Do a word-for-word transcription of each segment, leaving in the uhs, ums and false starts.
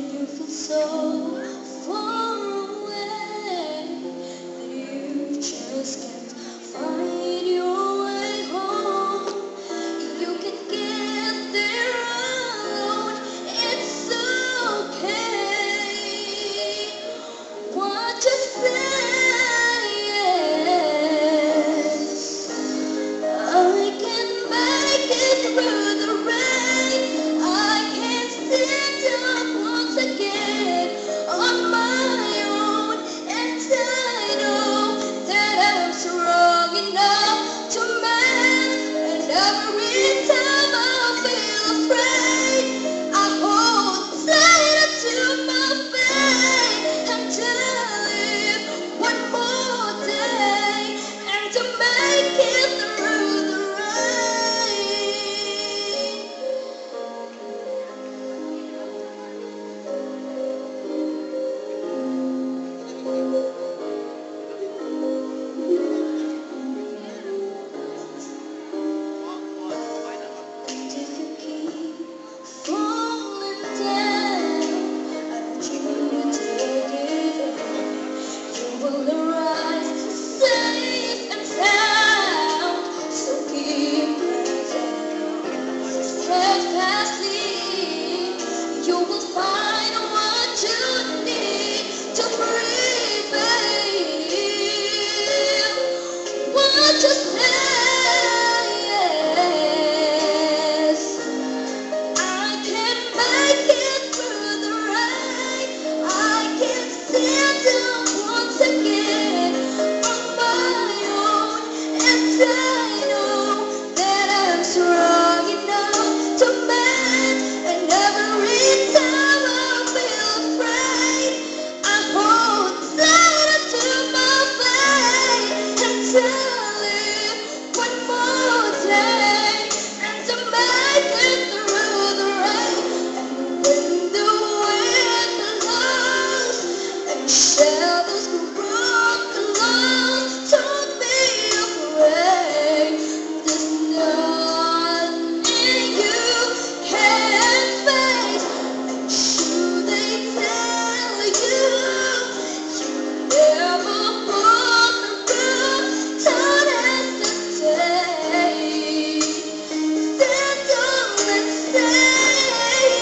you feel so far away that you just can't find your way home. You can get there alone, it's okay. What to say is I can make it through the rain. I can stand up once again on my own, and I know that I'm strong enough to mend. And every time I feel afraid, I hold tight to my faith until I live one more day and to make it through the rain. And if you keep falling down, I want you to take it on. You will arise safe and sound. So keep praying steadfastly. You will find what you need to prevail. What to say is I can make it through the rain. I can stand up once again on my own, and I know that I'm strong enough to mend. And every time I feel afraid, I hold tight to my faith until I live one more day and to make it through the rain. And when the wind blows and shadows grow close, don't be afraid. There's nothing you can't face. And should they tell you you never pull through, don't hesitate. Stand up and say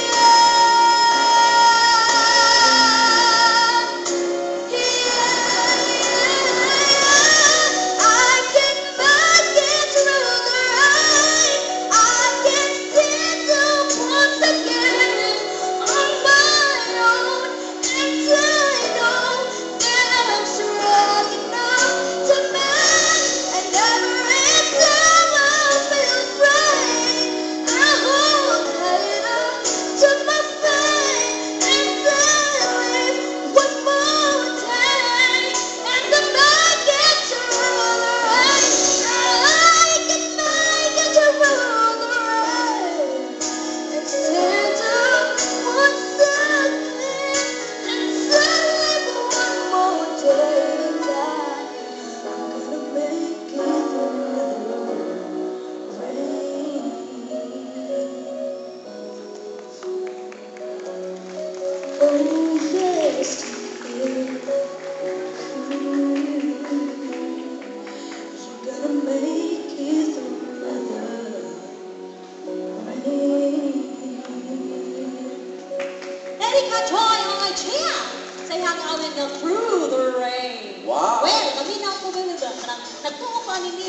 I can make it through the rain. I can stand up once again on my own, and I know that I'm strong enough to mend. And every time I feel afraid, I hold tight to my faith and I live one more day and to make it through the rain. I can make it through the rain and stand up once again and live one more day. And I'm gonna make it through the rain. Oh yes, dear. You're gonna make it through the rain. Erika Choi ơi, cheer! Say hang out in the through the rain. Wow. Well, kami na po ba nagtuupan